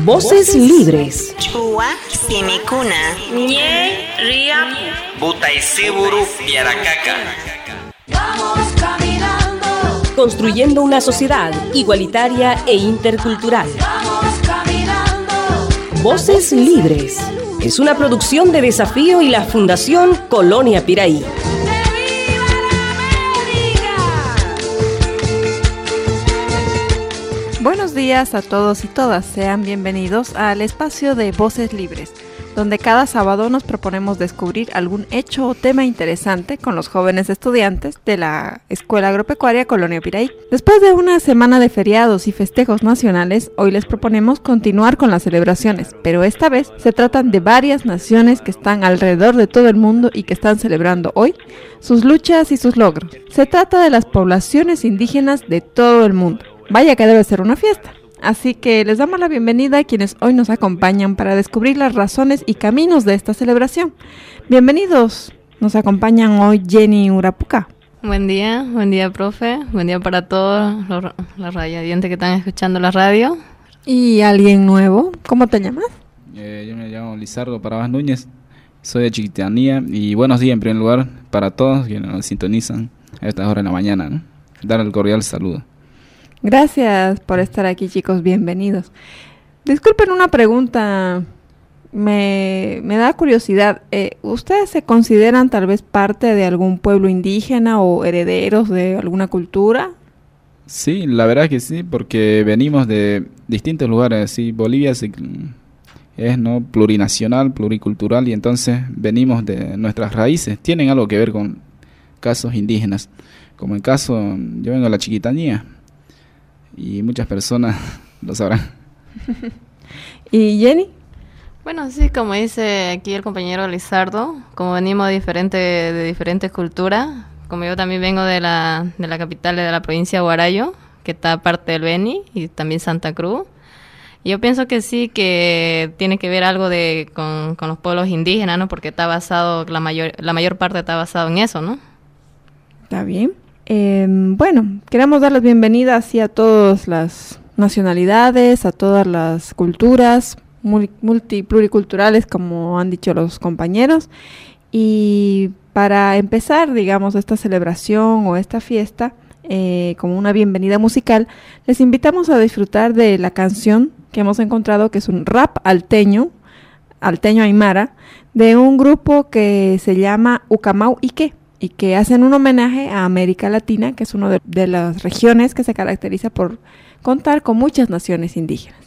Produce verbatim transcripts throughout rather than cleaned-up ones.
Voces libres. Chua Simicuna. Nye Ria Butaisiburu Yaracaka. Vamos caminando. Construyendo una sociedad igualitaria e intercultural. Vamos caminando. Voces libres. Es una producción de Desafío y la Fundación Colonia Piraí. Buenos días a todos y todas, sean bienvenidos al espacio de Voces Libres, donde cada sábado nos proponemos descubrir algún hecho o tema interesante con los jóvenes estudiantes de la Escuela Agropecuaria Colonia Piraí. Después de una semana de feriados y festejos nacionales, hoy les proponemos continuar con las celebraciones, pero esta vez se tratan de varias naciones que están alrededor de todo el mundo y que están celebrando hoy sus luchas y sus logros. Se trata de las poblaciones indígenas de todo el mundo. Vaya que debe ser una fiesta. Así que les damos la bienvenida a quienes hoy nos acompañan para descubrir las razones y caminos de esta celebración. Bienvenidos. Nos acompañan hoy Jenny Urapuca. Buen día, buen día, profe. Buen día para todos los, los radiodientes que están escuchando la radio. Y alguien nuevo. ¿Cómo te llamas? Eh, yo me llamo Lizardo Parabás Núñez. Soy de Chiquitanía. Y buenos días en primer lugar para todos quienes nos sintonizan a estas horas de la mañana, ¿no? Dar el cordial saludo. Gracias por estar aquí, chicos, bienvenidos. Disculpen una pregunta, me, me da curiosidad. Eh, ¿Ustedes se consideran tal vez parte de algún pueblo indígena o herederos de alguna cultura? Sí, la verdad que sí, porque venimos de distintos lugares. Sí, Bolivia es, es no plurinacional, pluricultural, y entonces venimos de nuestras raíces. Tienen algo que ver con casos indígenas, como el caso, yo vengo de la Chiquitanía. Y muchas personas lo sabrán. ¿Y Jenny? Bueno, sí, como dice aquí el compañero Lizardo, como venimos de diferentes de diferentes culturas, como yo también vengo de la de la capital de la provincia de Huarayo, que está parte del Beni, y también Santa Cruz. Yo pienso que sí, que tiene que ver algo de con, con los pueblos indígenas, ¿no? Porque está basado, la mayor la mayor parte está basado en eso, ¿no? Está bien. Eh, bueno, queremos dar la bienvenida así a todas las nacionalidades, a todas las culturas multi pluriculturales, como han dicho los compañeros. Y para empezar, digamos, esta celebración o esta fiesta, eh, como una bienvenida musical, les invitamos a disfrutar de la canción que hemos encontrado, que es un rap alteño, alteño aymara, de un grupo que se llama Ucamau Ique, y que hacen un homenaje a América Latina, que es una de, de las regiones que se caracteriza por contar con muchas naciones indígenas.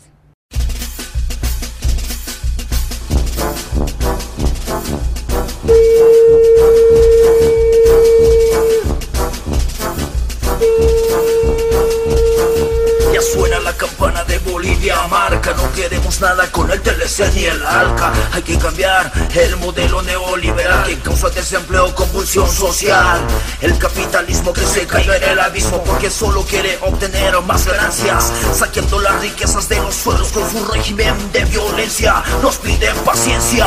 Ya suena la campana de Bolivia marca, no queremos nada con el T L C ni el ALCA. Hay que cambiar el modelo neoliberal que causa desempleo, convulsión social. El capitalismo que se caiga en el abismo porque solo quiere obtener más ganancias, saqueando las riquezas de los suelos con su régimen de violencia. Nos piden paciencia.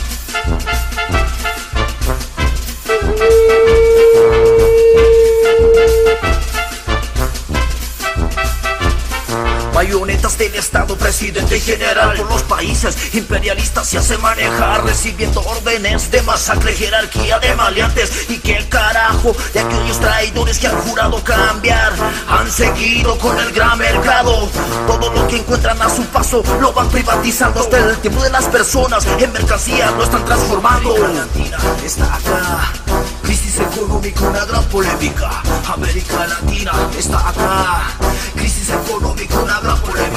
Marionetas del Estado, presidente general, por los países imperialistas se hace manejar, recibiendo órdenes de masacre, jerarquía de maleantes. Y qué carajo de aquellos traidores que han jurado cambiar, han seguido con el gran mercado. Todo lo que encuentran a su paso lo van privatizando, hasta el tiempo de las personas en mercancías lo están transformando. América Latina está acá, crisis económica, una gran polémica. América Latina está acá, crisis económica, una gran polémica.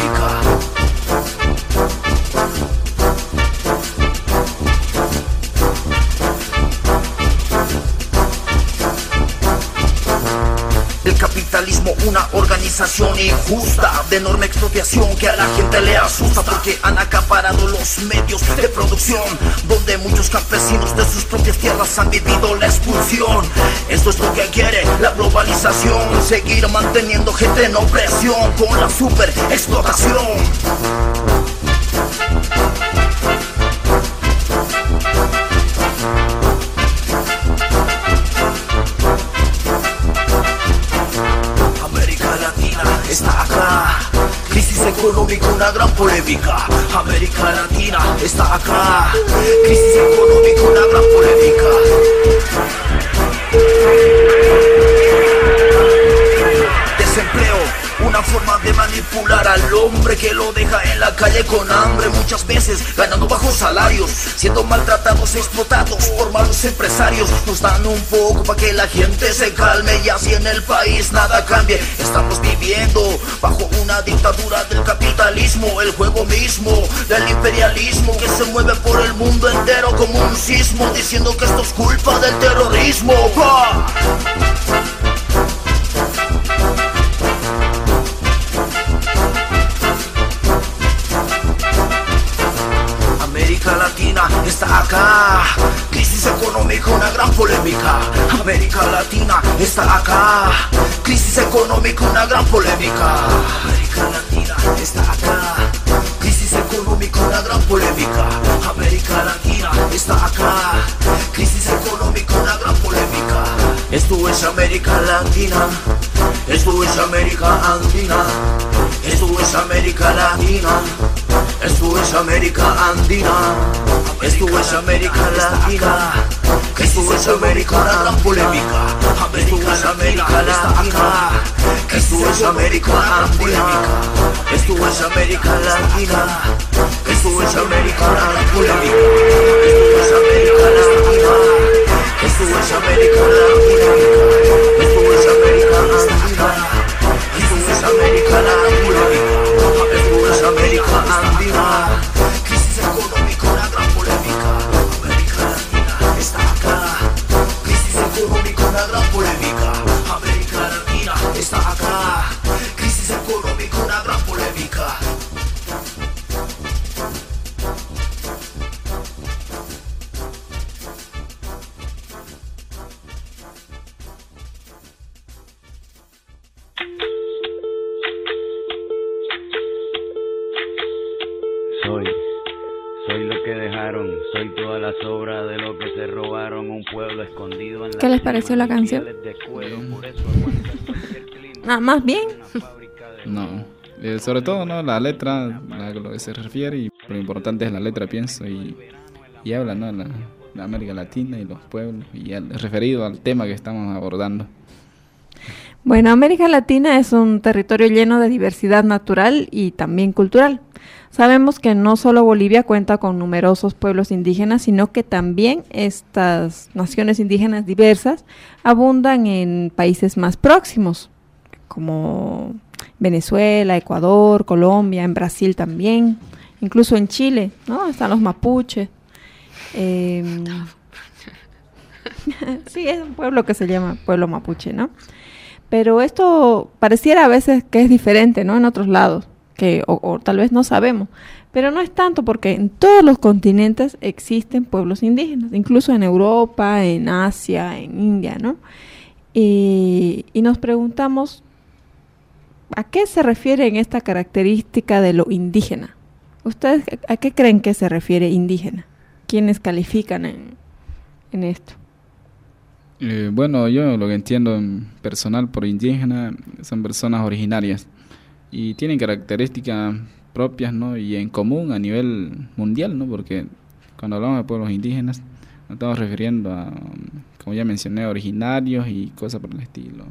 El capitalismo, una organización injusta de enorme expropiación que a la gente le asusta, porque han acaparado los medios de producción, donde muchos campesinos de sus propias tierras han vivido la expulsión. Esto es lo que quiere la globalización, seguir manteniendo gente en opresión con la super explotación. económica, una gran polémica. América Latina está acá. Crisis económica, una gran polémica. Desempleo, una forma de manipular al hombre que lo deja en la calle con hambre, muchas veces ganando bajos salarios, siendo maltratados, explotados por malos empresarios. Nos dan un poco para que la gente se calme y así en el país nada cambie. Estamos viviendo bajo una dictadura del capitalismo, el juego mismo del imperialismo que se mueve por el mundo entero como un sismo, diciendo que esto es culpa del terrorismo. ¡Bah! América Latina está acá. Crisis económica, una gran polémica. América Latina está acá. Crisis económica, una gran polémica. América Latina está acá. Crisis económica, una gran polémica. América Latina está acá. Crisis económica, una gran polémica. Esto es América Latina. Esto es América Andina. Esto es América Latina. Esto es América Andina. Esto es América Latina. Esto es América, una gran polémica. Esto es América Latina. Esto es América Andina. Esto es América Latina. Esto es América, una gran polémica. Esto es América Latina. Esto es América Latina. Esto es América Andina. Esto es América Latina. Esto es América Andina. Crisis económica, una gran polémica. América Latina está acá. Crisis económica, una gran polémica. América Latina está acá. Crisis económica, una gran polémica. Soy, soy lo que dejaron, soy toda la sobra de lo que se robaron, un pueblo escondido en la... ¿Qué les pareció la canción? Nada más bien. No, eh, sobre todo no la letra, a lo que se refiere, y lo importante es la letra, pienso, y, y habla, ¿no? La, la América Latina y los pueblos, y el, referido al tema que estamos abordando. Bueno, América Latina es un territorio lleno de diversidad natural y también cultural. Sabemos que no solo Bolivia cuenta con numerosos pueblos indígenas, sino que también estas naciones indígenas diversas abundan en países más próximos, como Venezuela, Ecuador, Colombia, en Brasil también, incluso en Chile, ¿no? Están los mapuches. Eh, sí, es un pueblo que se llama pueblo mapuche, ¿no? Pero esto pareciera a veces que es diferente, ¿no? En otros lados, que o, o tal vez no sabemos, pero no es tanto, porque en todos los continentes existen pueblos indígenas, incluso en Europa, en Asia, en India, ¿no? Y, y nos preguntamos, ¿a qué se refiere en esta característica de lo indígena? ¿Ustedes a qué creen que se refiere indígena? ¿Quiénes califican en, en esto? Eh, bueno, yo lo que entiendo en personal por indígena son personas originarias y tienen características propias, ¿no? Y en común a nivel mundial, ¿no? Porque cuando hablamos de pueblos indígenas nos estamos refiriendo a, como ya mencioné, originarios y cosas por el estilo.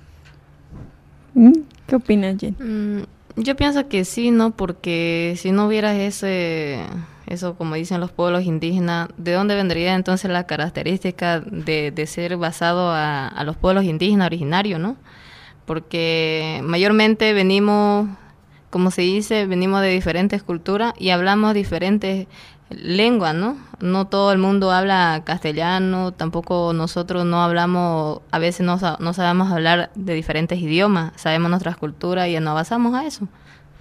¿Qué opinas, Jen? Mm, yo pienso que sí, ¿no? Porque si no hubiera ese, eso como dicen los pueblos indígenas, ¿de dónde vendría entonces la característica de, de ser basado a, a los pueblos indígenas originarios, ¿no? Porque mayormente venimos, como se dice, venimos de diferentes culturas y hablamos diferentes lenguas, ¿no? No todo el mundo habla castellano, tampoco nosotros no hablamos, a veces no, no sabemos hablar de diferentes idiomas, sabemos nuestras culturas y nos basamos a eso.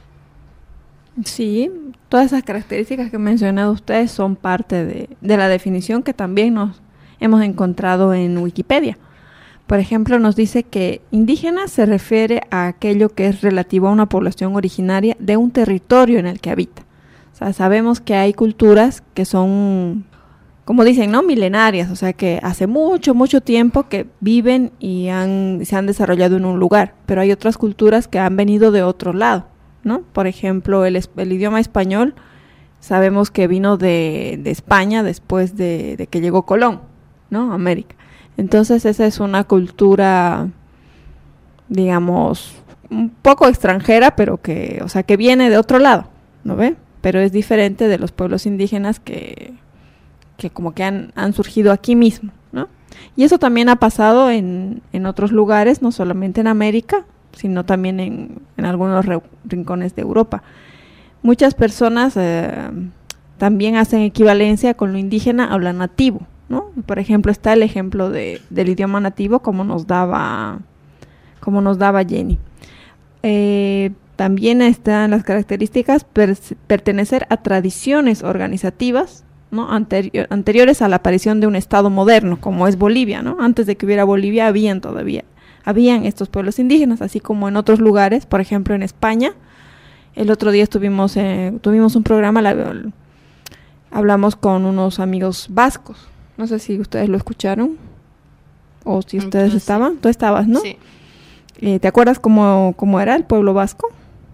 Sí, todas esas características que han mencionado ustedes son parte de, de la definición que también nos hemos encontrado en Wikipedia. Por ejemplo, nos dice que indígena se refiere a aquello que es relativo a una población originaria de un territorio en el que habita. O sea, sabemos que hay culturas que son, como dicen, ¿no? Milenarias, o sea, que hace mucho, mucho tiempo que viven y han, se han desarrollado en un lugar, pero hay otras culturas que han venido de otro lado, ¿no? Por ejemplo, el, es- el idioma español sabemos que vino de, de España después de, de que llegó Colón, ¿no? América. Entonces esa es una cultura, digamos, un poco extranjera, pero que, o sea, que viene de otro lado, ¿no ve? Pero es diferente de los pueblos indígenas que, que como que han, han surgido aquí mismo, ¿no? Y eso también ha pasado en, en otros lugares, no solamente en América, sino también en, en algunos re- rincones de Europa. Muchas personas eh, también hacen equivalencia con lo indígena o lo nativo, ¿no? Por ejemplo, está el ejemplo de, del idioma nativo, como nos daba, como nos daba Jenny. Eh, también están las características per- pertenecer a tradiciones organizativas, ¿no? Anteri- anteriores a la aparición de un estado moderno, como es Bolivia, ¿no? Antes de que hubiera Bolivia, habían todavía, habían estos pueblos indígenas, así como en otros lugares, por ejemplo en España. El otro día estuvimos, eh, tuvimos un programa, la, hablamos con unos amigos vascos, no sé si ustedes lo escucharon, o si ustedes Yo sí. estaban, tú estabas, ¿no? Sí. Eh, ¿te acuerdas cómo, cómo era el pueblo vasco?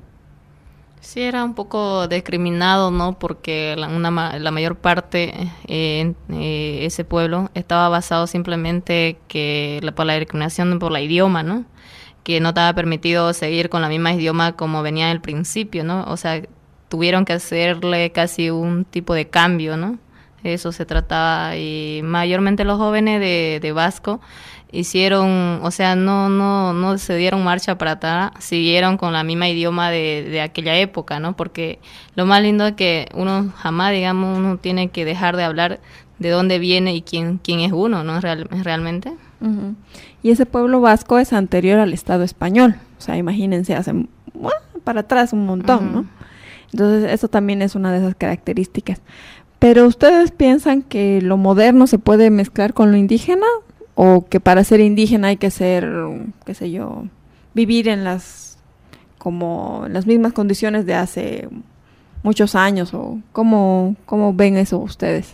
Sí, era un poco discriminado, ¿no? Porque la, una, ma- la mayor parte eh, en eh, ese pueblo estaba basado simplemente que la, por la discriminación por la idioma, ¿no? Que no estaba permitido seguir con la misma idioma como venía en el principio, ¿no? O sea, tuvieron que hacerle casi un tipo de cambio, ¿no? Eso se trataba, y mayormente los jóvenes de, de Vasco hicieron, o sea, no no no se dieron marcha para atrás, siguieron con la misma idioma de, de aquella época, ¿no? Porque lo más lindo es que uno jamás, digamos, uno tiene que dejar de hablar de dónde viene y quién quién es uno, ¿no? Real, realmente. Uh-huh. Y ese pueblo vasco es anterior al Estado español, o sea, imagínense, hace bueno, para atrás un montón, Uh-huh. ¿no? Entonces eso también es una de esas características. Pero ¿ustedes piensan que lo moderno se puede mezclar con lo indígena? ¿O que para ser indígena hay que ser, qué sé yo, vivir en las, como en las mismas condiciones de hace muchos años? ¿O cómo, cómo ven eso ustedes?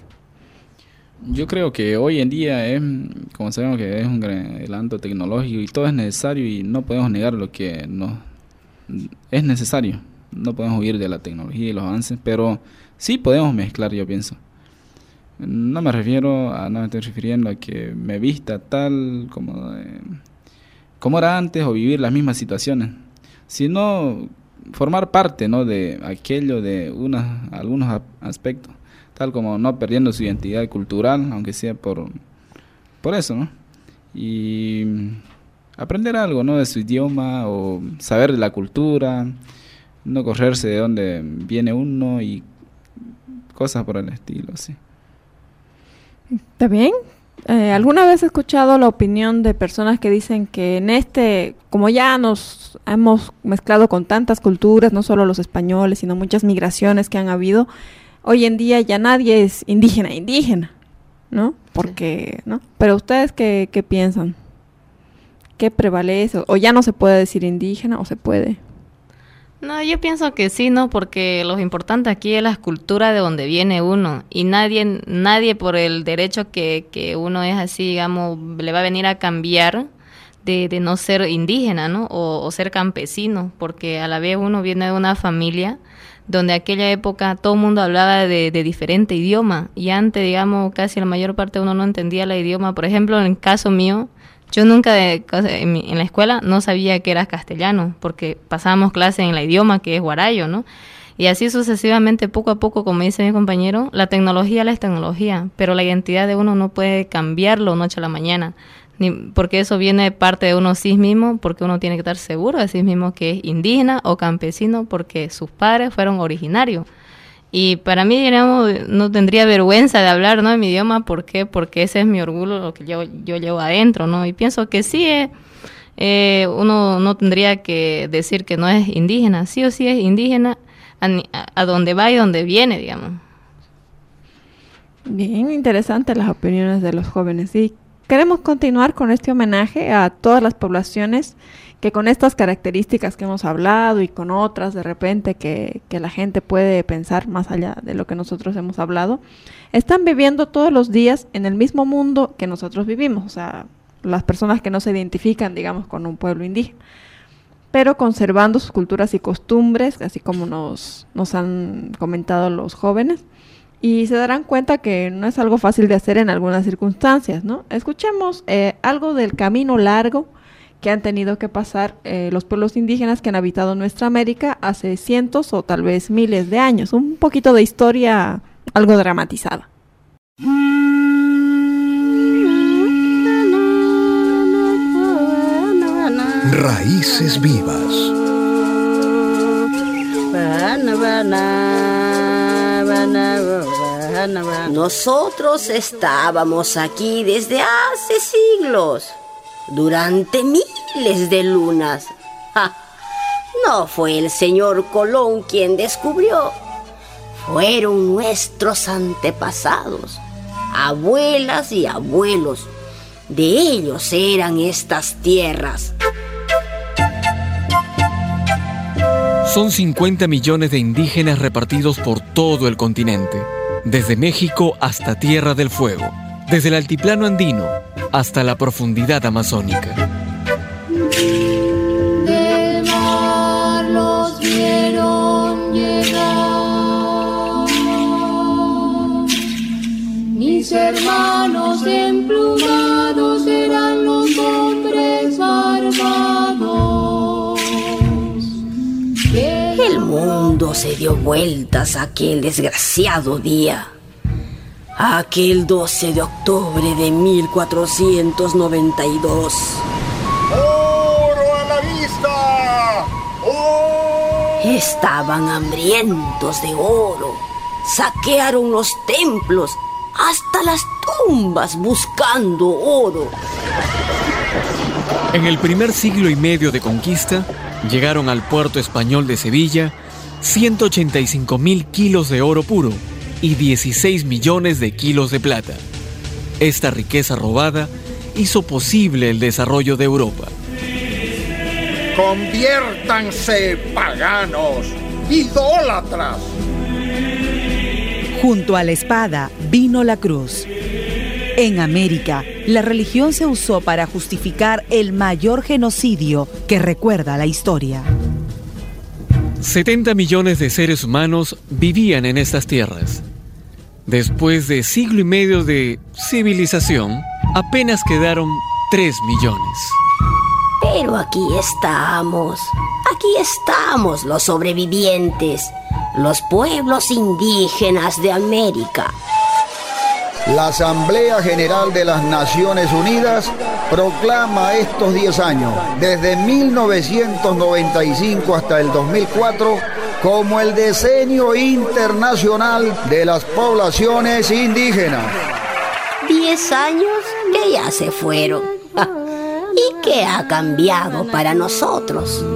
Yo creo que hoy en día es, como sabemos que es un gran adelanto tecnológico y todo es necesario y no podemos negar lo que no es necesario. No podemos huir de la tecnología y los avances, pero sí podemos mezclar, yo pienso. No me refiero a, no me estoy refiriendo a que me vista tal como, eh, como era antes o vivir las mismas situaciones, sino formar parte, ¿no?, de aquello, de unas, algunos a- aspectos, tal como no perdiendo su identidad cultural, aunque sea por, por eso, ¿no? Y aprender algo, ¿no?, de su idioma o saber de la cultura, no correrse de dónde viene uno y cosas por el estilo, sí. ¿Está bien? Eh, ¿Alguna vez he escuchado la opinión de personas que dicen que en este, como ya nos hemos mezclado con tantas culturas, no solo los españoles, sino muchas migraciones que han habido, hoy en día ya nadie es indígena, indígena, ¿no? Porque, ¿no? Pero ustedes, ¿qué, qué piensan? ¿Qué prevalece? ¿O ya no se puede decir indígena o se puede? No, yo pienso que sí, ¿no? Porque lo importante aquí es la cultura de donde viene uno. Y nadie, nadie por el derecho que, que uno es así, digamos, le va a venir a cambiar de, de no ser indígena, ¿no? O, o ser campesino, porque a la vez uno viene de una familia donde aquella época todo el mundo hablaba de, de diferente idioma. Y antes, digamos, casi la mayor parte uno no entendía el idioma. Por ejemplo, en el caso mío, yo nunca de, en, mi, en la escuela no sabía que era castellano, porque pasábamos clases en el idioma que es guarayo, ¿no? Y así sucesivamente, poco a poco, como dice mi compañero, la tecnología es tecnología, pero la identidad de uno no puede cambiarlo noche a la mañana, ni porque eso viene de parte de uno sí mismo, porque uno tiene que estar seguro de sí mismo que es indígena o campesino, porque sus padres fueron originarios. Y para mí, digamos, no tendría vergüenza de hablar, ¿no?, en mi idioma. ¿Por qué? Porque ese es mi orgullo, lo que yo, yo llevo adentro, ¿no? Y pienso que sí, eh, eh, uno no tendría que decir que no es indígena. Sí o sí es indígena a, a, a donde va y donde viene, digamos. Bien interesantes las opiniones de los jóvenes. Y queremos continuar con este homenaje a todas las poblaciones que con estas características que hemos hablado y con otras de repente que, que la gente puede pensar más allá de lo que nosotros hemos hablado, están viviendo todos los días en el mismo mundo que nosotros vivimos, o sea, las personas que no se identifican, digamos, con un pueblo indígena. pero conservando sus culturas y costumbres, así como nos, nos han comentado los jóvenes. Y se darán cuenta que no es algo fácil de hacer en algunas circunstancias, ¿no? Escuchemos eh, algo del camino largo que han tenido que pasar eh, los pueblos indígenas que han habitado nuestra América hace cientos o tal vez miles de años. Un poquito de historia algo dramatizada. Raíces vivas. Nosotros estábamos aquí desde hace siglos, durante miles de lunas. ¡Ja! No fue el señor Colón quien descubrió, fueron nuestros antepasados, abuelas y abuelos. De ellos eran estas tierras. Son cincuenta millones de indígenas repartidos por todo el continente, desde México hasta Tierra del Fuego, desde el altiplano andino hasta la profundidad amazónica. Del mar los vieron llegar, mis hermanos emplumados eran los hombres armados. El mundo se dio vueltas aquel desgraciado día, aquel doce de octubre de mil cuatrocientos noventa y dos. ¡Oro a la vista! ¡Oh! Estaban hambrientos de oro, saquearon los templos, hasta las tumbas buscando oro. En el primer siglo y medio de conquista, llegaron al puerto español de Sevilla ciento ochenta y cinco mil kilos de oro puro y dieciséis millones de kilos de plata. Esta riqueza robada hizo posible el desarrollo de Europa. ¡Conviértanse, paganos, idólatras! Junto a la espada vino la cruz. En América, la religión se usó para justificar el mayor genocidio que recuerda la historia. setenta millones de seres humanos vivían en estas tierras. Después de siglo y medio de civilización, apenas quedaron tres millones. Pero aquí estamos, aquí estamos los sobrevivientes, los pueblos indígenas de América. La Asamblea General de las Naciones Unidas proclama estos diez años, desde mil novecientos noventa y cinco hasta el dos mil cuatro, como el Decenio Internacional de las Poblaciones Indígenas. Diez años que ya se fueron. ¿Y qué ha cambiado para nosotros?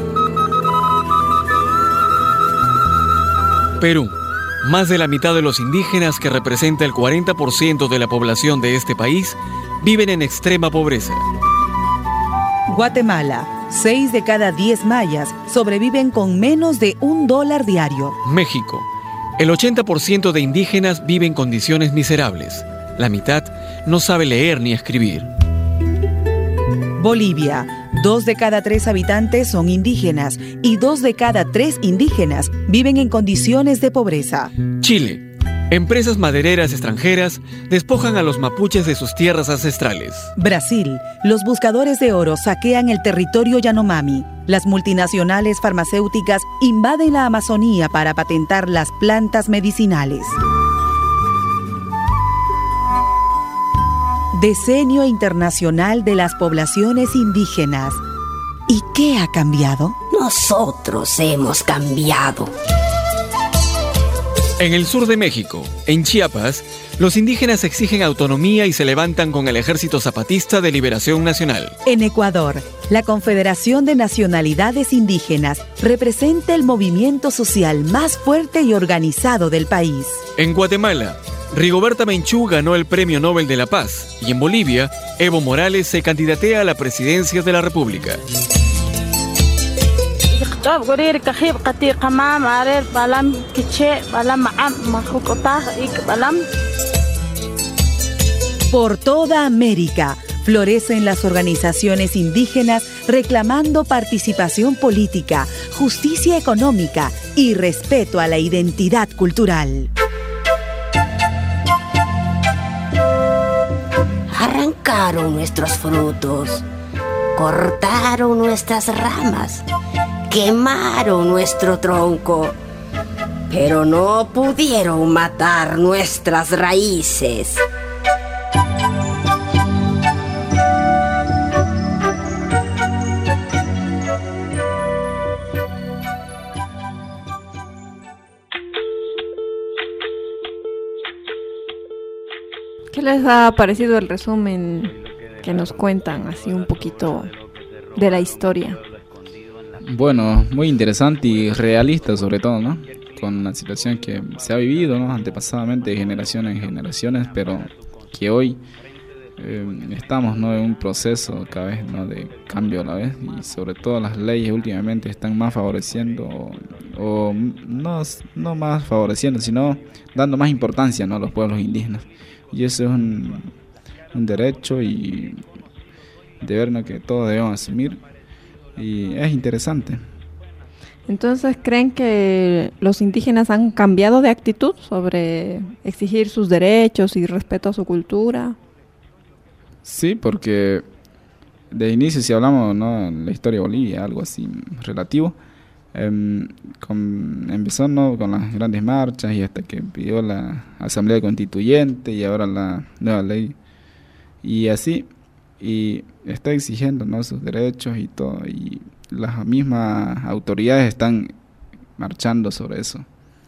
Perú. Más de la mitad de los indígenas, que representa el cuarenta por ciento de la población de este país, viven en extrema pobreza. Guatemala. Seis de cada diez mayas sobreviven con menos de un dólar diario. México. El ochenta por ciento de indígenas vive en condiciones miserables. La mitad no sabe leer ni escribir. Bolivia. Dos de cada tres habitantes son indígenas y dos de cada tres indígenas viven en condiciones de pobreza. Chile. Empresas madereras extranjeras despojan a los mapuches de sus tierras ancestrales. Brasil. Los buscadores de oro saquean el territorio Yanomami. Las multinacionales farmacéuticas invaden la Amazonía para patentar las plantas medicinales. Decenio Internacional de las Poblaciones Indígenas. ¿Y qué ha cambiado? Nosotros hemos cambiado. En el sur de México, en Chiapas, los indígenas exigen autonomía y se levantan con el Ejército Zapatista de Liberación Nacional. En Ecuador, la Confederación de Nacionalidades Indígenas representa el movimiento social más fuerte y organizado del país. En Guatemala, Rigoberta Menchú ganó el Premio Nobel de la Paz y en Bolivia, Evo Morales se candidatea a la presidencia de la República. Por toda América, florecen las organizaciones indígenas reclamando participación política, justicia económica y respeto a la identidad cultural. Arrancaron nuestros frutos, cortaron nuestras ramas, quemaron nuestro tronco, pero no pudieron matar nuestras raíces. ¿Qué les ha parecido el resumen que nos cuentan así un poquito de la historia? Bueno, muy interesante y realista sobre todo, ¿no? Con la situación que se ha vivido, ¿no? Antepasadamente, de generaciones en generaciones, pero que hoy eh, estamos, ¿no? En un proceso cada vez, ¿no? De cambio a la vez, y sobre todo las leyes últimamente están más favoreciendo o, o no, no más favoreciendo, sino dando más importancia, ¿no? A los pueblos indígenas. Y eso es un, un derecho y deber, ¿no? Que todos debemos asumir, y es interesante. Entonces, ¿creen que los indígenas han cambiado de actitud sobre exigir sus derechos y respeto a su cultura? Sí, porque de inicio, si hablamos, ¿no? La historia de Bolivia, algo así relativo, eh, con, empezó, ¿no? Con las grandes marchas y hasta que pidió la Asamblea Constituyente y ahora la nueva ley, y así, y está exigiendo, ¿no? Sus derechos y todo, y las mismas autoridades están marchando sobre eso.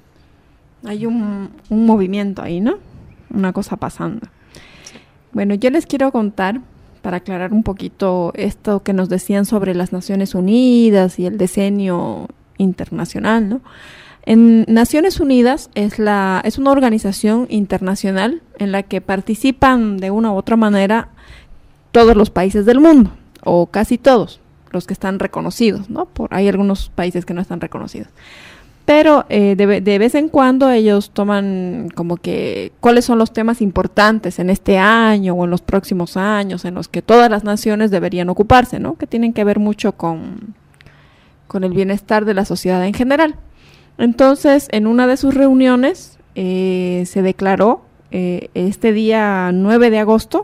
Hay un, un movimiento ahí, ¿no? Una cosa pasando. Bueno, yo les quiero contar, para aclarar un poquito esto que nos decían sobre las Naciones Unidas y el decenio internacional, ¿no? En Naciones Unidas es la es una organización internacional en la que participan de una u otra manera todos los países del mundo, o casi todos los que están reconocidos, ¿no? Por hay algunos países que no están reconocidos. Pero eh, de, de vez en cuando ellos toman como que cuáles son los temas importantes en este año o en los próximos años en los que todas las naciones deberían ocuparse, ¿no? Que tienen que ver mucho con, con el bienestar de la sociedad en general. Entonces, en una de sus reuniones eh, se declaró eh, este día nueve de agosto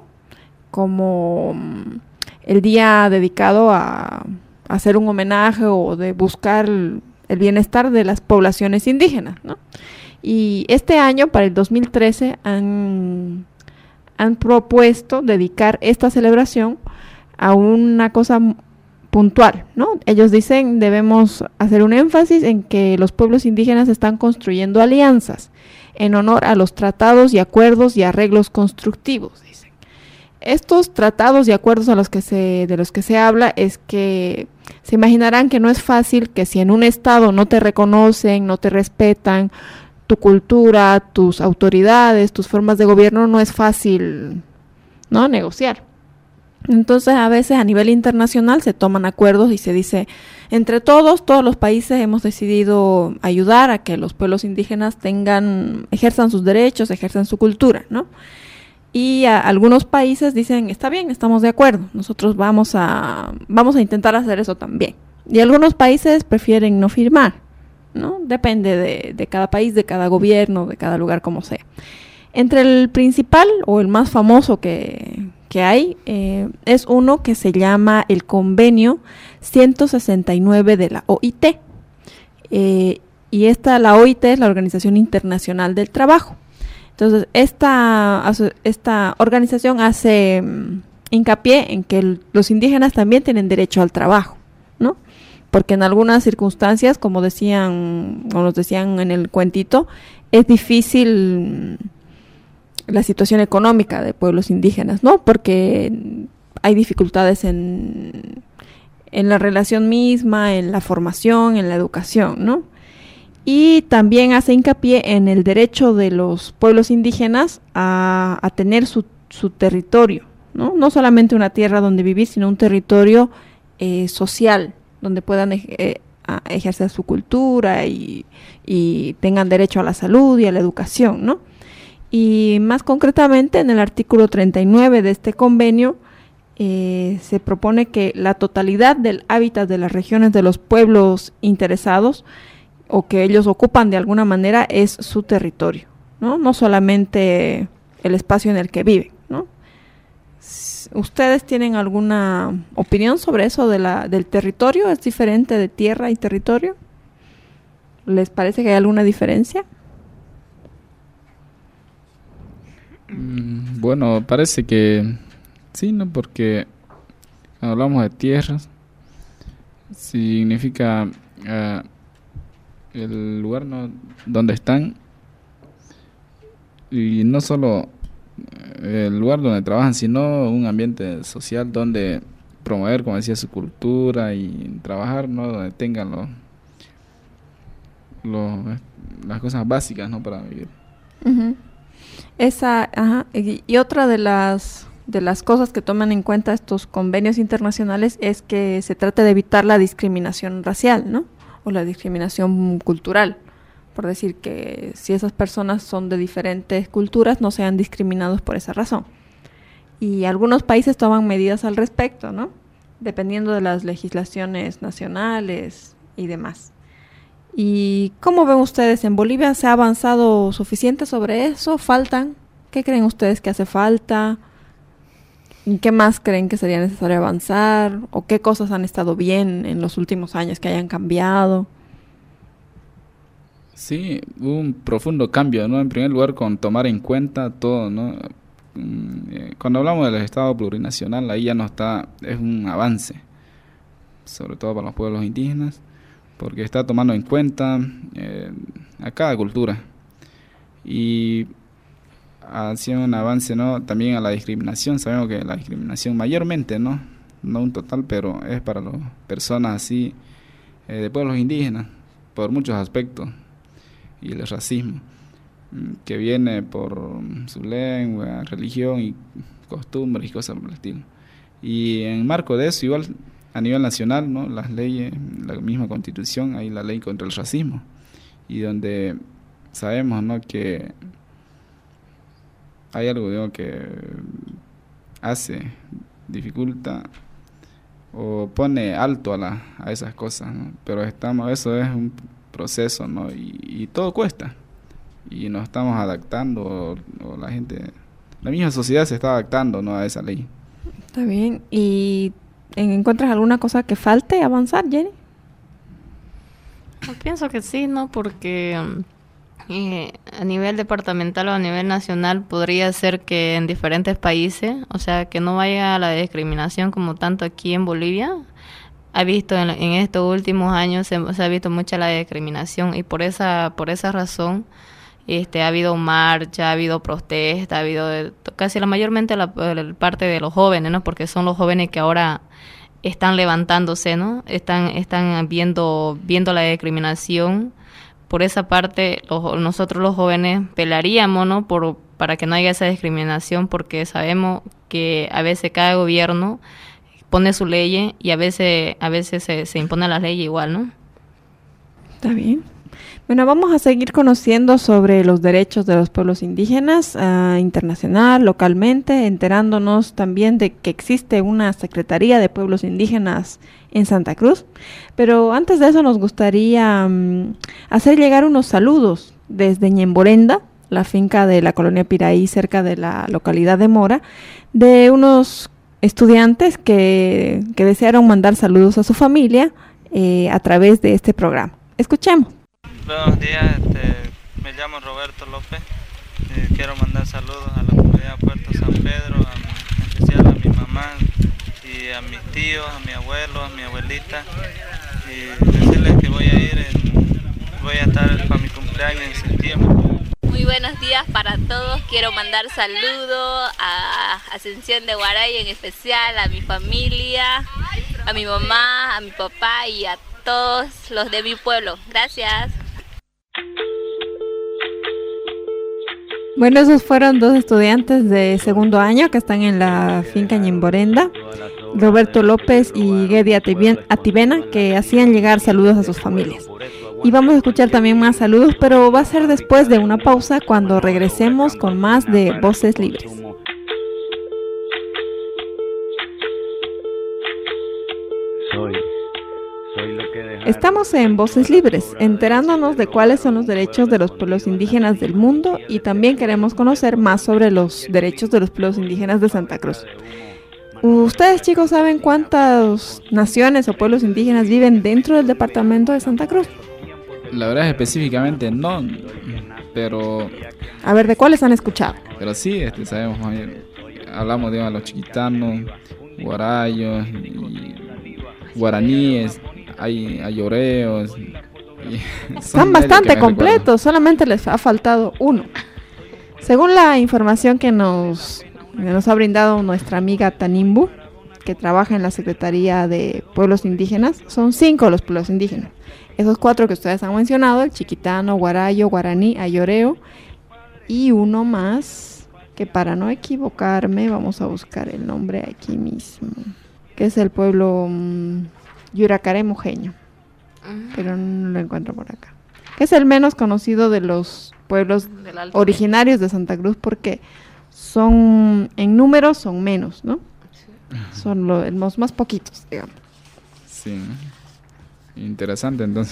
como el día dedicado a, a hacer un homenaje o de buscar el, el bienestar de las poblaciones indígenas, ¿no? Y este año, para el dos mil trece, han, han propuesto dedicar esta celebración a una cosa puntual, ¿no? Ellos dicen, debemos hacer un énfasis en que los pueblos indígenas están construyendo alianzas en honor a los tratados y acuerdos y arreglos constructivos, dicen. Estos tratados y acuerdos a los que se, de los que se habla es que se imaginarán que no es fácil que si en un estado no te reconocen, no te respetan, tu cultura, tus autoridades, tus formas de gobierno, no es fácil, ¿no? Negociar. Entonces, a veces a nivel internacional se toman acuerdos y se dice, entre todos, todos los países hemos decidido ayudar a que los pueblos indígenas tengan, ejerzan sus derechos, ejerzan su cultura, ¿no? Y a algunos países dicen, está bien, estamos de acuerdo, nosotros vamos a, vamos a intentar hacer eso también. Y algunos países prefieren no firmar, ¿no? Depende de, de cada país, de cada gobierno, de cada lugar, como sea. Entre el principal o el más famoso que, que hay eh, es uno que se llama el Convenio ciento sesenta y nueve de la O I T. Eh, y esta, la O I T, es la Organización Internacional del Trabajo. Entonces, esta, esta organización hace um, hincapié en que el, los indígenas también tienen derecho al trabajo, ¿no? Porque en algunas circunstancias, como decían, como nos decían en el cuentito, es difícil la situación económica de pueblos indígenas, ¿no? Porque hay dificultades en, en la relación misma, en la formación, en la educación, ¿no? Y también hace hincapié en el derecho de los pueblos indígenas a, a tener su, su territorio, ¿no? No solamente una tierra donde vivir, sino un territorio eh, social, donde puedan eh, ejercer su cultura y, y tengan derecho a la salud y a la educación, ¿no? Y más concretamente, en el artículo treinta y nueve de este convenio, eh, se propone que la totalidad del hábitat de las regiones de los pueblos interesados o que ellos ocupan de alguna manera es su territorio, ¿no? No solamente el espacio en el que viven, ¿no? ¿Ustedes tienen alguna opinión sobre eso de la, del territorio? ¿Es diferente de tierra y territorio? ¿Les parece que hay alguna diferencia? Mm, bueno, parece que sí, ¿no? Porque cuando hablamos de tierras, significa uh, el lugar, ¿no?, donde están, y no solo el lugar donde trabajan, sino un ambiente social donde promover, como decía, su cultura y trabajar, ¿no?, donde tengan los, los, las cosas básicas, ¿no?, para vivir. Uh-huh. Esa, ajá, y, y otra de las de las cosas que toman en cuenta estos convenios internacionales es que se trata de evitar la discriminación racial, ¿no?, o la discriminación cultural, por decir que si esas personas son de diferentes culturas no sean discriminados por esa razón. Y algunos países toman medidas al respecto, ¿no?, dependiendo de las legislaciones nacionales y demás. ¿Y cómo ven ustedes? ¿En Bolivia se ha avanzado suficiente sobre eso? ¿Faltan? ¿Qué creen ustedes que hace falta? ¿Y qué más creen que sería necesario avanzar? ¿O qué cosas han estado bien en los últimos años que hayan cambiado? Sí, hubo un profundo cambio, ¿no? En primer lugar, con tomar en cuenta todo, ¿no? Cuando hablamos del Estado plurinacional, ahí ya no está, es un avance, sobre todo para los pueblos indígenas, porque está tomando en cuenta eh, a cada cultura y haciendo un avance, ¿no?, también a la discriminación. Sabemos que la discriminación mayormente, no, no un total, pero es para las personas así eh, de pueblos indígenas por muchos aspectos, y el racismo que viene por su lengua, religión y costumbres y cosas por el estilo. Y en marco de eso, igual a nivel nacional, ¿no?, las leyes, la misma Constitución, hay la ley contra el racismo, y donde sabemos, ¿no?, que hay algo, digo, que hace, dificulta o pone alto a, la, a esas cosas, ¿no? Pero estamos, eso es un proceso, ¿no?, y, y todo cuesta, y nos estamos adaptando, o, o la gente, la misma sociedad se está adaptando, ¿no?, a esa ley. Está bien. ¿Y encuentras alguna cosa que falte avanzar, Jenny? Yo pienso que sí, ¿no? Porque eh, a nivel departamental o a nivel nacional podría ser que en diferentes países, o sea, que no vaya a la discriminación como tanto aquí en Bolivia. Ha visto en, en estos últimos años se, se ha visto mucha la discriminación, y por esa por esa razón este ha habido marcha, ha habido protesta, ha habido de, casi la mayormente la, la parte de los jóvenes, ¿no? Porque son los jóvenes que ahora están levantándose, ¿no? Están están viendo viendo la discriminación. Por esa parte, los, nosotros los jóvenes pelearíamos, ¿no?, por para que no haya esa discriminación, porque sabemos que a veces cada gobierno pone su ley y a veces a veces se, se impone la ley igual, ¿no? Está bien. Bueno, vamos a seguir conociendo sobre los derechos de los pueblos indígenas uh, internacional, localmente, enterándonos también de que existe una Secretaría de Pueblos Indígenas en Santa Cruz. Pero antes de eso nos gustaría um, hacer llegar unos saludos desde Ñemborenda, la finca de la colonia Piraí, cerca de la localidad de Mora, de unos estudiantes que, que desearon mandar saludos a su familia eh, a través de este programa. Escuchemos. Buenos días, este, me llamo Roberto López, eh, quiero mandar saludos a la comunidad de Puerto San Pedro, a mi, en especial a mi mamá y a mis tíos, a mi abuelo, a mi abuelita, y decirles que voy a ir, en, voy a estar para mi cumpleaños en septiembre. Muy buenos días para todos, quiero mandar saludos a Ascensión de Guaray, en especial a mi familia, a mi mamá, a mi papá y a todos los de mi pueblo. Gracias. Bueno, esos fueron dos estudiantes de segundo año que están en la finca Ñemborenda, Roberto López y Gedi Ativena, que hacían llegar saludos a sus familias. Y vamos a escuchar también más saludos, pero va a ser después de una pausa, cuando regresemos con más de Voces Libres. Soy, soy lo que dejaron. Estamos en Voces Libres, enterándonos de cuáles son los derechos de los pueblos indígenas del mundo y también queremos conocer más sobre los derechos de los pueblos indígenas de Santa Cruz. ¿Ustedes, chicos, saben cuántas naciones o pueblos indígenas viven dentro del departamento de Santa Cruz? La verdad específicamente no, pero... A ver, ¿de cuáles han escuchado? Pero sí, este, sabemos, hablamos de los chiquitanos, guarayos, y guaraníes, hay ayoreos. Están bastante completos, solamente les ha faltado uno. Según la información que nos, que nos ha brindado nuestra amiga Tanimbu, que trabaja en la Secretaría de Pueblos Indígenas, son cinco los pueblos indígenas. Esos cuatro que ustedes han mencionado, el chiquitano, guarayo, guaraní, ayoreo, y uno más, que para no equivocarme, vamos a buscar el nombre aquí mismo, que es el pueblo um, Yuracaré Mojeño, pero no lo encuentro por acá. Que es el menos conocido de los pueblos originarios de Santa Cruz, porque son, en número, son menos, ¿no? Sí. Son lo, los más poquitos, digamos. Sí. Interesante, entonces.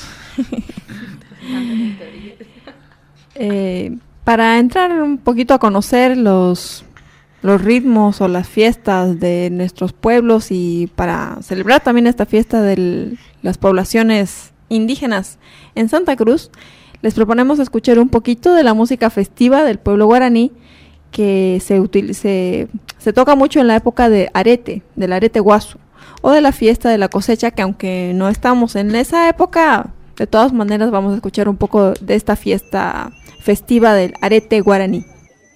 eh, para entrar un poquito a conocer los, los ritmos o las fiestas de nuestros pueblos y para celebrar también esta fiesta de las poblaciones indígenas en Santa Cruz, les proponemos escuchar un poquito de la música festiva del pueblo guaraní que se, util- se, se toca mucho en la época de arete, del arete guasu, o de la fiesta de la cosecha, que aunque no estamos en esa época, de todas maneras vamos a escuchar un poco de esta fiesta festiva del arete guaraní.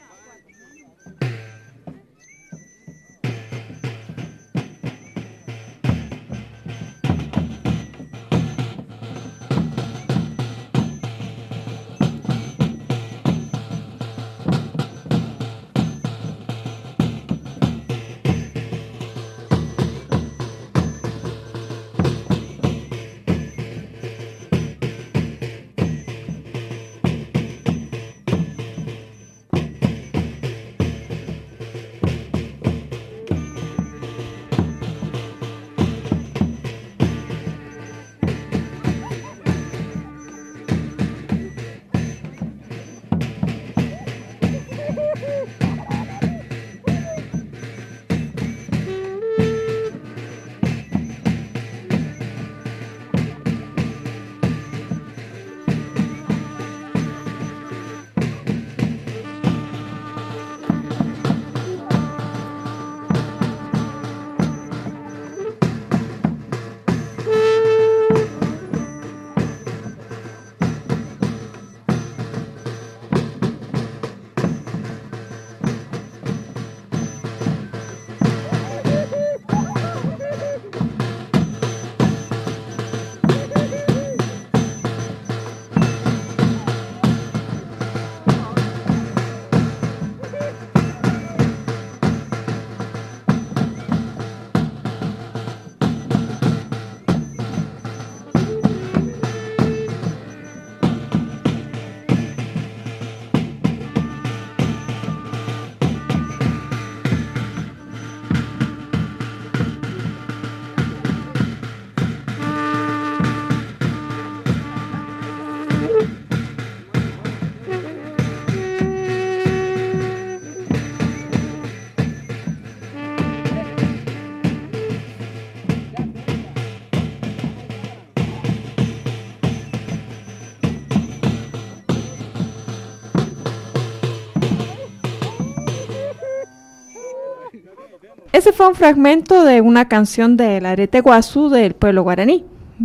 Ese fue un fragmento de una canción del arete guasu del pueblo guaraní.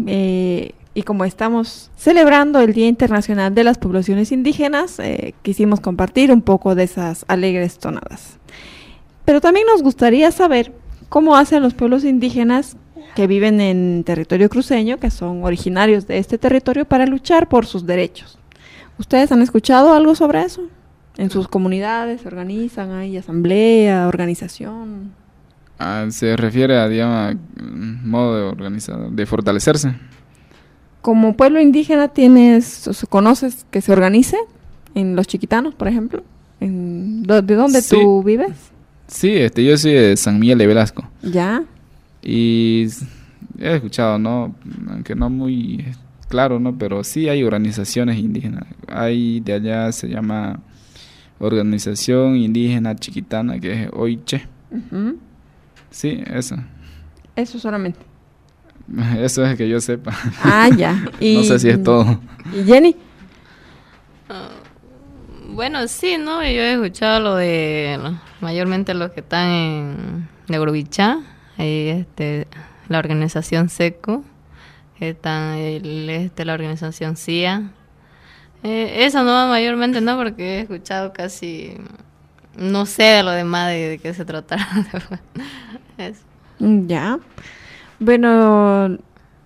Eh, y como estamos celebrando el Día Internacional de las Poblaciones Indígenas, eh, quisimos compartir un poco de esas alegres tonadas. Pero también nos gustaría saber cómo hacen los pueblos indígenas que viven en territorio cruceño, que son originarios de este territorio, para luchar por sus derechos. ¿Ustedes han escuchado algo sobre eso? ¿En sus comunidades se organizan? ¿Hay asamblea, organización? Ah, se refiere a, digamos, modo de organizar, de fortalecerse. Como pueblo indígena, ¿tienes, o conoces que se organice en los chiquitanos, por ejemplo? ¿En, ¿De dónde sí. tú vives? Sí, este, yo soy de San Miguel de Velasco. ¿Ya? Y he escuchado, ¿no? Aunque no muy claro, ¿no? Pero sí hay organizaciones indígenas. Hay de allá, se llama Organización Indígena Chiquitana, que es O I C H E. Uh-huh. Sí, eso. Eso solamente. Eso es que yo sepa. Ah, ya. Y, no sé si es todo. ¿Y Jenny? Uh, bueno, sí, ¿no? Yo he escuchado lo de, mayormente los que están en Negrobichá, ahí este, la organización SECO, están el, este, la organización C I A. Eh, eso no, mayormente no, porque he escuchado casi, no sé de lo demás de, de qué se tratará. Ya. Bueno,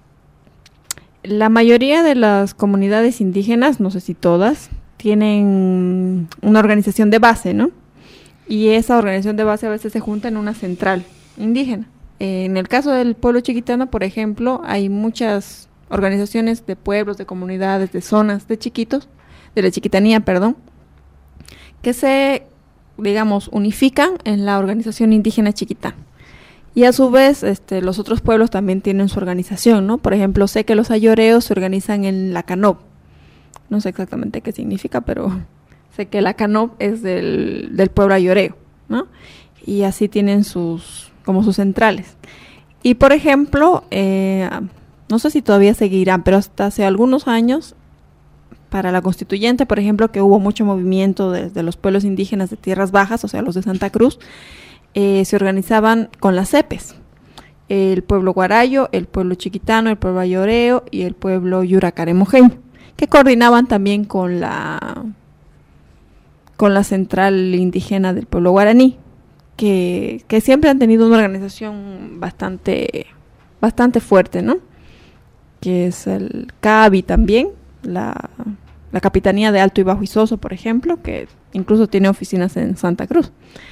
la mayoría de las comunidades indígenas, no sé si todas, tienen una organización de base, ¿no? Y esa organización de base a veces se junta en una central indígena. Eh, en el caso del pueblo chiquitano, por ejemplo, hay muchas organizaciones de pueblos, de comunidades, de zonas, de chiquitos, de la chiquitanía, perdón, que se, digamos, unifican en la organización indígena chiquitana. Y a su vez, este, los otros pueblos también tienen su organización, ¿no? Por ejemplo, sé que los ayoreos se organizan en la CANOB. No sé exactamente qué significa, pero sé que la CANOB es del, del pueblo ayoreo, ¿no? Y así tienen sus, como sus centrales. Y por ejemplo, eh, no sé si todavía seguirán, pero hasta hace algunos años, para la constituyente, por ejemplo, que hubo mucho movimiento desde de los pueblos indígenas de tierras bajas, o sea, los de Santa Cruz, Eh, se organizaban con las C E P E S, el pueblo guarayo, el pueblo chiquitano, el pueblo ayoreo y el pueblo yuracaremojeño, que coordinaban también con la con la central indígena del pueblo guaraní, que, que siempre han tenido una organización bastante bastante fuerte, ¿no? Que es el CABI también, la, la Capitanía de Alto y Bajo Isoso, por ejemplo, que incluso tiene oficinas en Santa Cruz.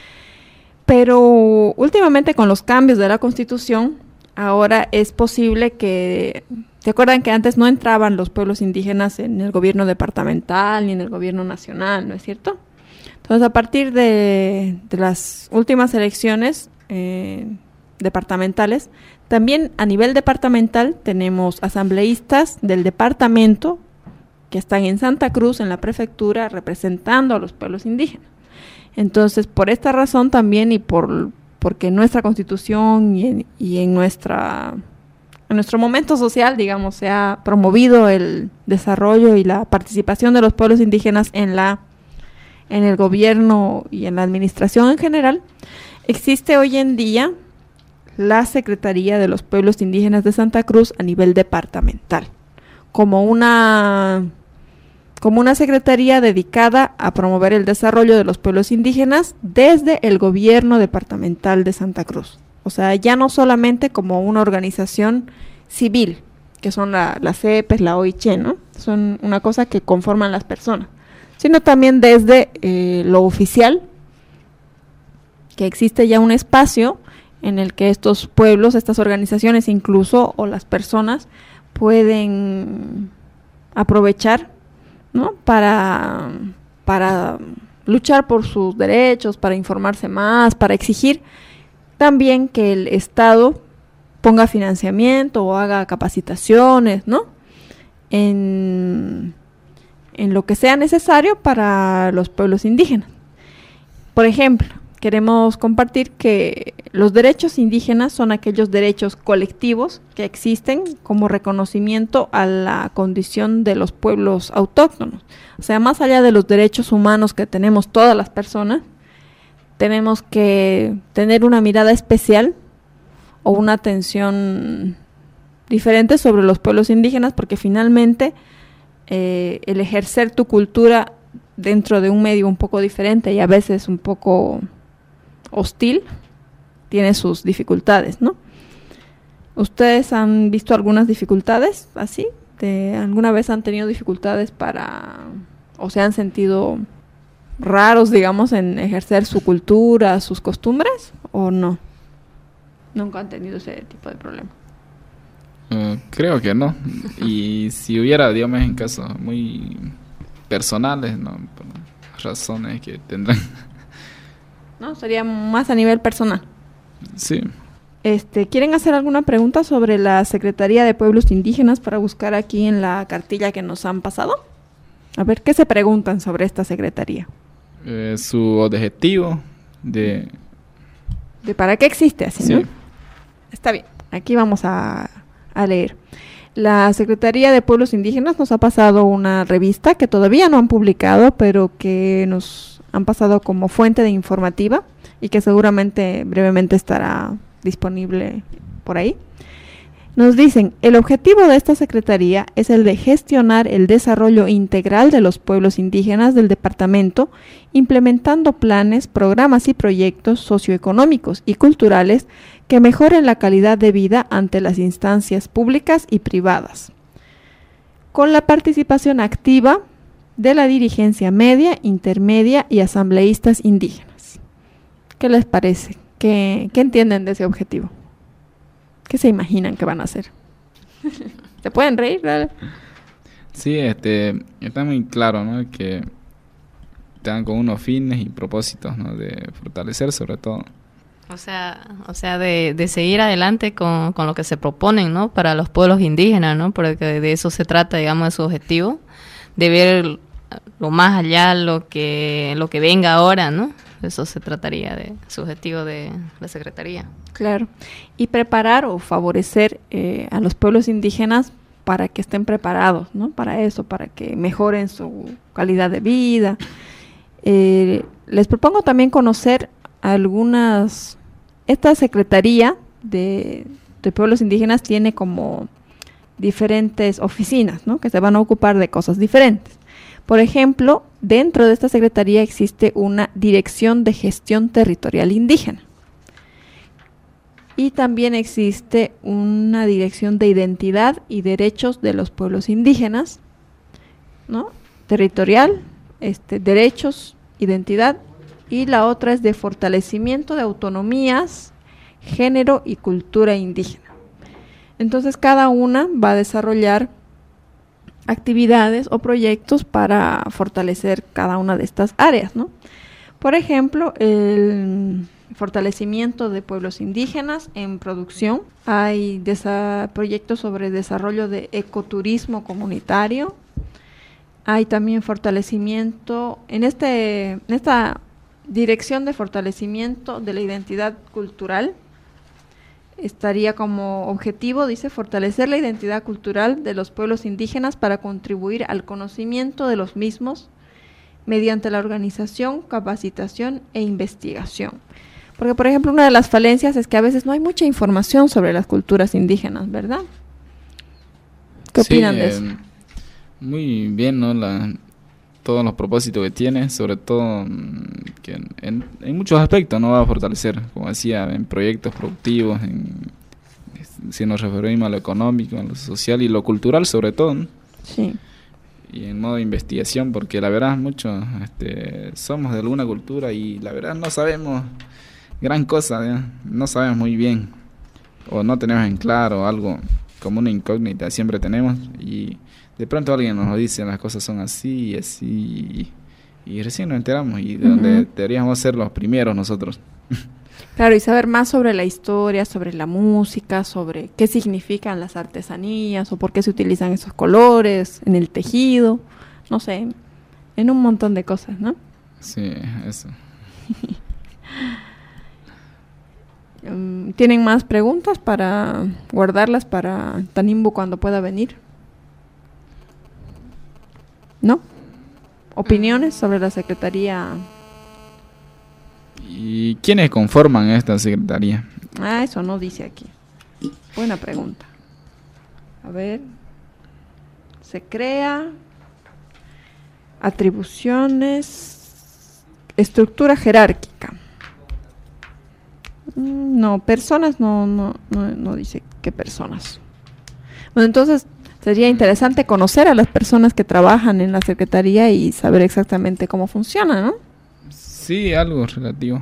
Pero últimamente con los cambios de la Constitución, ahora es posible que, ¿se acuerdan que antes no entraban los pueblos indígenas en el gobierno departamental ni en el gobierno nacional, ¿no es cierto? Entonces, a partir de, de las últimas elecciones eh, departamentales, también a nivel departamental tenemos asambleístas del departamento que están en Santa Cruz, en la prefectura, representando a los pueblos indígenas. Entonces, por esta razón también y por porque en nuestra Constitución y en, y en nuestra en nuestro momento social, digamos, se ha promovido el desarrollo y la participación de los pueblos indígenas en la en el gobierno y en la administración en general, existe hoy en día la Secretaría de los Pueblos Indígenas de Santa Cruz a nivel departamental, como una como una secretaría dedicada a promover el desarrollo de los pueblos indígenas desde el gobierno departamental de Santa Cruz. O sea, ya no solamente como una organización civil, que son la, la C E P E S, la O I C H E, ¿no? Son una cosa que conforman las personas, sino también desde eh, lo oficial, que existe ya un espacio en el que estos pueblos, estas organizaciones incluso, o las personas, pueden aprovechar, ¿no? Para, para luchar por sus derechos, para informarse más, para exigir también que el Estado ponga financiamiento o haga capacitaciones, ¿no? En, en lo que sea necesario para los pueblos indígenas. Por ejemplo, queremos compartir que los derechos indígenas son aquellos derechos colectivos que existen como reconocimiento a la condición de los pueblos autóctonos. O sea, más allá de los derechos humanos que tenemos todas las personas, tenemos que tener una mirada especial o una atención diferente sobre los pueblos indígenas, porque finalmente eh, el ejercer tu cultura dentro de un medio un poco diferente y a veces un poco hostil, tiene sus dificultades, ¿no? ¿Ustedes han visto algunas dificultades así? ¿De alguna vez han tenido dificultades para, o se han sentido raros, digamos, en ejercer su cultura, sus costumbres, o no? Nunca han tenido ese tipo de problema. Uh, creo que no. Y si hubiera, digamos, en casos muy personales, no, por razones que tendrán. No, sería más a nivel personal. Sí. Este, ¿quieren hacer alguna pregunta sobre la Secretaría de Pueblos Indígenas para buscar aquí en la cartilla que nos han pasado? A ver, ¿qué se preguntan sobre esta secretaría? Eh, su objetivo de... ¿De para qué existe así, sí. ¿no? Está bien, aquí vamos a, a leer. La Secretaría de Pueblos Indígenas nos ha pasado una revista que todavía no han publicado, pero que nos han pasado como fuente de informativa y que seguramente brevemente estará disponible por ahí. Nos dicen, el objetivo de esta secretaría es el de gestionar el desarrollo integral de los pueblos indígenas del departamento, implementando planes, programas y proyectos socioeconómicos y culturales que mejoren la calidad de vida ante las instancias públicas y privadas, con la participación activa de la dirigencia media, intermedia y asambleístas indígenas. ¿Qué les parece? ¿Qué, qué entienden de ese objetivo? ¿Qué se imaginan que van a hacer? ¿Se pueden reír? ¿Vale? Sí, este, está muy claro, ¿no? Que están con unos fines y propósitos, ¿no? De fortalecer sobre todo. O sea, o sea, de, de seguir adelante con, con lo que se proponen, ¿no? Para los pueblos indígenas, ¿no? Porque de eso se trata, digamos, de su objetivo, de ver lo más allá, lo que, lo que venga ahora, ¿no? Eso se trataría de su objetivo de la Secretaría. Claro, y preparar o favorecer eh, a los pueblos indígenas para que estén preparados, ¿no? Para eso, para que mejoren su calidad de vida. Eh, les propongo también conocer algunas... Esta Secretaría de, de Pueblos Indígenas tiene como diferentes oficinas, ¿no? Que se van a ocupar de cosas diferentes. Por ejemplo, dentro de esta secretaría existe una Dirección de Gestión Territorial Indígena. Y también existe una Dirección de Identidad y Derechos de los Pueblos Indígenas, ¿no? Territorial, este, derechos, identidad, y la otra es de Fortalecimiento de Autonomías, Género y Cultura Indígena. Entonces, cada una va a desarrollar actividades o proyectos para fortalecer cada una de estas áreas, ¿no? Por ejemplo, el fortalecimiento de pueblos indígenas en producción. Hay desa- proyectos sobre desarrollo de ecoturismo comunitario. Hay también fortalecimiento en este en esta dirección de fortalecimiento de la identidad cultural. Estaría como objetivo, dice, fortalecer la identidad cultural de los pueblos indígenas para contribuir al conocimiento de los mismos mediante la organización, capacitación e investigación. Porque, por ejemplo, una de las falencias es que a veces no hay mucha información sobre las culturas indígenas, ¿verdad? ¿Qué sí, opinan de eso? Eh, muy bien, ¿no? La, todos los propósitos que tiene, sobre todo que en, en, en muchos aspectos no va a fortalecer, como decía, en proyectos productivos, en, si nos referimos a lo económico, a lo social y lo cultural sobre todo, ¿no? Sí. Y en modo de investigación, porque la verdad muchos este, somos de alguna cultura y la verdad no sabemos gran cosa, ¿ya? No sabemos muy bien, o no tenemos en claro algo, como una incógnita siempre tenemos, y de pronto alguien nos dice las cosas son así y así, y, y recién nos enteramos, y de uh-huh. donde deberíamos ser los primeros nosotros. Claro, y saber más sobre la historia, sobre la música, sobre qué significan las artesanías o por qué se utilizan esos colores en el tejido, no sé, en un montón de cosas, ¿no? Sí, eso. ¿Tienen más preguntas para guardarlas para Tanimbu cuando pueda venir? ¿No? ¿Opiniones sobre la Secretaría? ¿Y quiénes conforman esta secretaría? Ah, eso no dice aquí. Buena pregunta. A ver. Se crea. Atribuciones. Estructura jerárquica. No, personas no, no, no, no dice qué personas. Bueno, entonces sería interesante conocer a las personas que trabajan en la secretaría y saber exactamente cómo funciona, ¿no? Sí, algo relativo.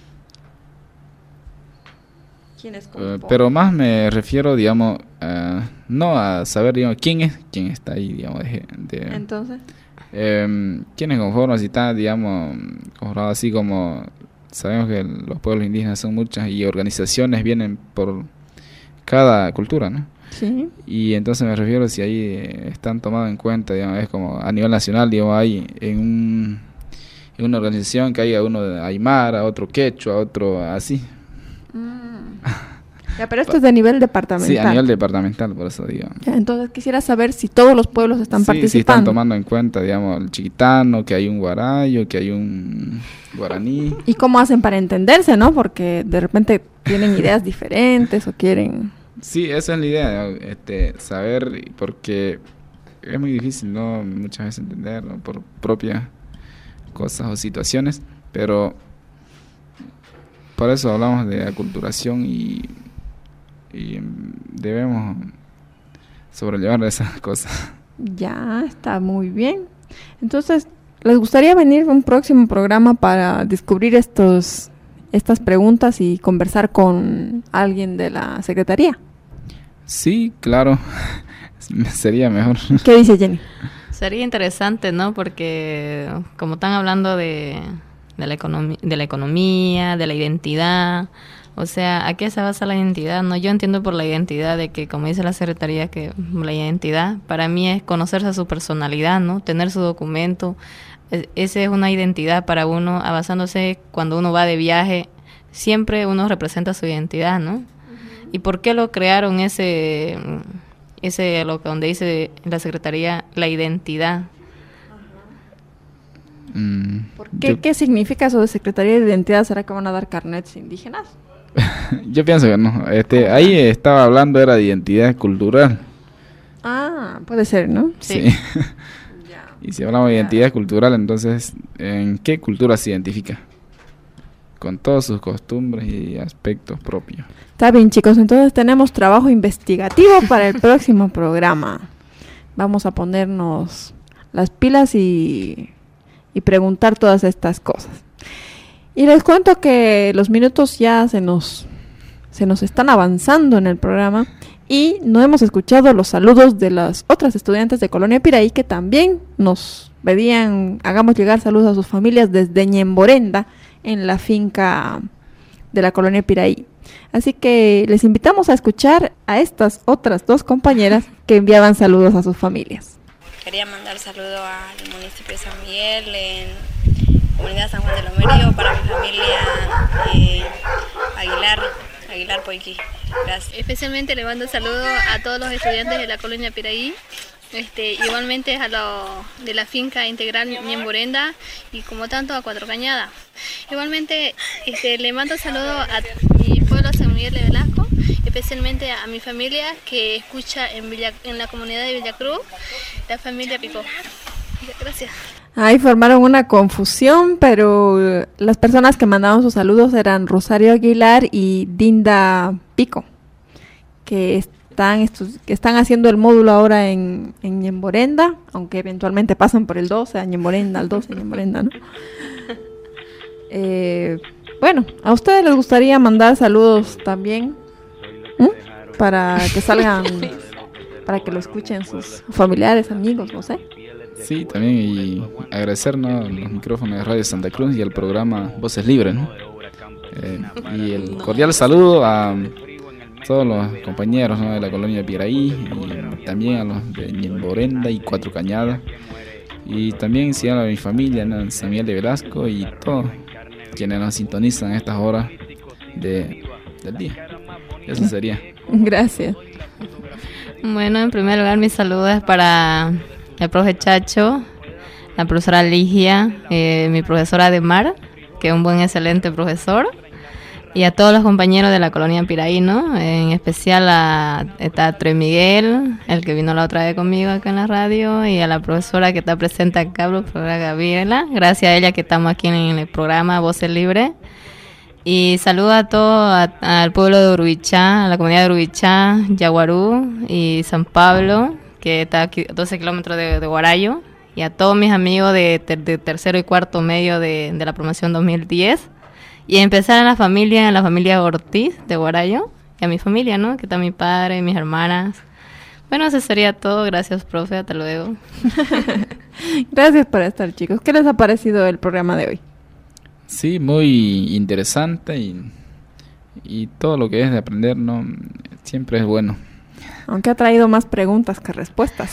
¿Quién es uh, pero más me refiero, digamos, uh, no a saber, digamos, quién es quién está ahí, digamos. De, de, Entonces. Eh, ¿Quién es conforme? Si está, digamos, conformado así como sabemos que los pueblos indígenas son muchas y organizaciones vienen por cada cultura, ¿no? Sí. Y entonces me refiero si ahí eh, están tomados en cuenta, digamos, es como a nivel nacional, digamos, hay en, un, en una organización que haya uno de Aymara, otro Quechua, otro así. Mm. Ya, pero esto es de nivel departamental. Sí, a nivel departamental, por eso digo. Ya, entonces quisiera saber si todos los pueblos están sí, participando. Sí, están tomando en cuenta, digamos, el chiquitano, que hay un guarayo, que hay un guaraní. ¿Y cómo hacen para entenderse, no? Porque de repente tienen ideas diferentes o quieren... Sí, esa es la idea, este, saber, porque es muy difícil, ¿no? Muchas veces entender, ¿no? Por propias cosas o situaciones, pero por eso hablamos de aculturación y, y debemos sobrellevar esas cosas. Ya, está muy bien. Entonces, ¿les gustaría venir a un próximo programa para descubrir estos, estas preguntas y conversar con alguien de la Secretaría? Sí, claro, sería mejor. ¿Qué dice Jenny? Sería interesante, ¿no? Porque como están hablando de, de, la economi- de la economía, de la identidad, o sea, ¿a qué se basa la identidad? No, yo entiendo por la identidad de que, como dice la Secretaría, que la identidad para mí es conocerse a su personalidad, ¿no? Tener su documento. Es, esa es una identidad para uno, basándose cuando uno va de viaje, siempre uno representa su identidad, ¿no? ¿Y por qué lo crearon ese, ese lo que donde dice la Secretaría, la identidad? Mm, ¿Por qué, yo, ¿Qué significa eso de Secretaría de Identidad? ¿Será que van a dar carnets indígenas? Yo pienso que no. Este, ahí estaba hablando, era de identidad cultural. Ah, puede ser, ¿no? Sí. sí. Y si hablamos de identidad cultural, entonces, ¿en qué cultura se identifica? Con todas sus costumbres y aspectos propios. Está bien, chicos, entonces tenemos trabajo investigativo para el próximo programa. Vamos a ponernos las pilas y, y preguntar todas estas cosas. Y les cuento que los minutos ya se nos, se nos están avanzando en el programa y no hemos escuchado los saludos de las otras estudiantes de Colonia Piraí que también nos pedían, hagamos llegar saludos a sus familias desde Ñemborenda, en la finca de la Colonia Piraí. Así que les invitamos a escuchar a estas otras dos compañeras que enviaban saludos a sus familias. Quería mandar saludos al municipio de San Miguel, en Comunidad San Juan de Lomerío, para mi familia eh, Aguilar, Aguilar Poiquí. Gracias. Especialmente le mando saludos a todos los estudiantes de la Colonia Piraí. Este, igualmente a lo de la finca integral Ñemborenda y como tanto a Cuatro Cañadas. Igualmente este, le mando saludos a mi pueblo San Miguel de Velasco, especialmente a mi familia que escucha en, Villa, en la comunidad de Villacruz, la familia Picó. Gracias. Ahí formaron una confusión, pero las personas que mandaban sus saludos eran Rosario Aguilar y Dinda Pico, que están, estos, que están haciendo el módulo ahora en, en Ñemborenda, aunque eventualmente pasan por el doce, a Ñemborenda, al doce, Ñemborenda, ¿no? Eh, bueno, ¿a ustedes les gustaría mandar saludos también? ¿Mm? Para que salgan, para que lo escuchen sus familiares, amigos, no sé. Sí, también, y agradecer, ¿no?, los micrófonos de Radio Santa Cruz y el programa Voces Libres, ¿no? Eh, y el cordial saludo a todos los compañeros, ¿no?, de la Colonia Piraí, y también a los de Ñemborenda y Cuatro Cañadas, y también sí, a mi familia, ¿no?, en San Miguel de Velasco, y todos quienes nos sintonizan a estas horas de, del día. Eso sería. Gracias. Bueno, en primer lugar, mis saludos para el profe Chacho, la profesora Ligia, eh, mi profesora de Mar, que es un buen, excelente profesor, y a todos los compañeros de la Colonia Piraí, ¿no? En especial a está Tre Miguel, el que vino la otra vez conmigo acá en la radio, y a la profesora que está presente acá, la profesora Gabriela. Gracias a ella que estamos aquí en el programa Voces Libres. Y saludo a todo a, al pueblo de Urubichá, a la comunidad de Urubichá, Yaguarú y San Pablo, que está aquí doce kilómetros de, de Guarayo, y a todos mis amigos de, ter, de tercero y cuarto medio de, de la promoción dos mil diez, y empezar a la familia, a la familia Ortiz de Guarayo, y a mi familia, ¿no?, que está mi padre y mis hermanas. Bueno, eso sería todo. Gracias, profe, hasta luego. Gracias por estar, chicos. ¿Qué les ha parecido el programa de hoy? Sí, muy interesante y, y todo lo que es de aprender, ¿no? Siempre es bueno. Aunque ha traído más preguntas que respuestas.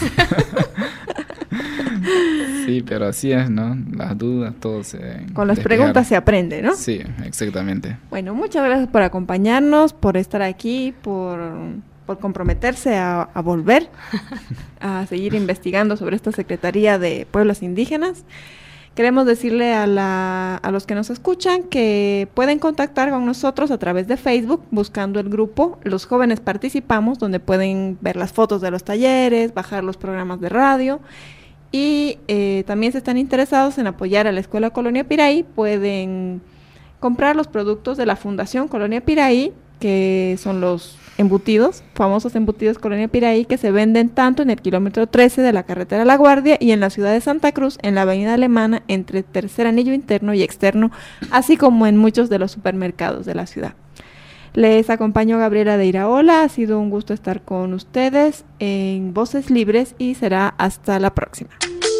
Sí, pero así es, ¿no? Las dudas, todo se... Con las despejar. preguntas se aprende, ¿no? Sí, exactamente. Bueno, muchas gracias por acompañarnos, por estar aquí, por, por comprometerse a, a volver, a seguir investigando sobre esta Secretaría de Pueblos Indígenas. Queremos decirle a, la, a los que nos escuchan que pueden contactar con nosotros a través de Facebook buscando el grupo Los Jóvenes Participamos, donde pueden ver las fotos de los talleres, bajar los programas de radio y eh, también si están interesados en apoyar a la Escuela Colonia Piraí, pueden comprar los productos de la Fundación Colonia Piraí, que son los embutidos, famosos embutidos Colonia Piraí, que se venden tanto en el kilómetro trece de la carretera La Guardia y en la ciudad de Santa Cruz, en la avenida Alemana, entre tercer anillo interno y externo, así como en muchos de los supermercados de la ciudad. Les acompañó Gabriela de Iraola, ha sido un gusto estar con ustedes en Voces Libres y será hasta la próxima.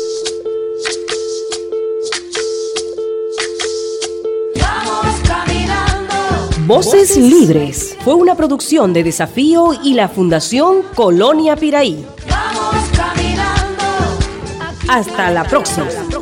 Voces Libres fue una producción de Desafío y la Fundación Colonia Piraí. Hasta la próxima.